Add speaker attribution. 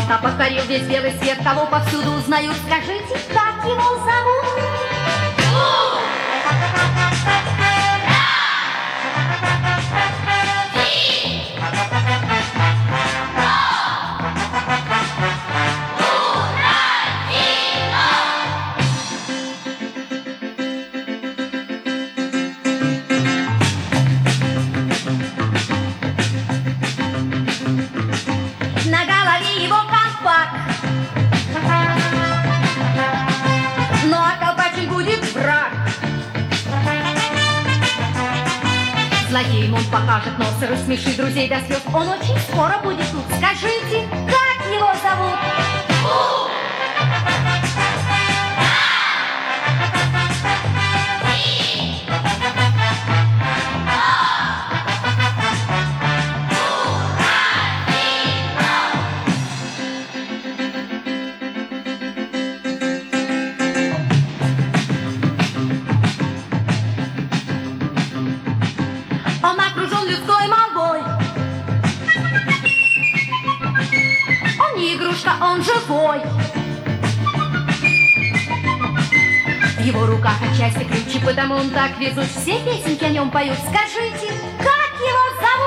Speaker 1: лета покорил весь белый свет, кого повсюду узнают. Скажите, как его зовут? На голове его колпак, ну а колпачен будет враг. Злодеем он покажет нос и рассмешит друзей до слез. Он очень скоро будет тут. Скажите, как его зовут? Он окружен людской молвой. Он не игрушка, он живой. В его руках отчасти ключи, потому он так везут. Все песенки о нем поют. Скажите, как его зовут?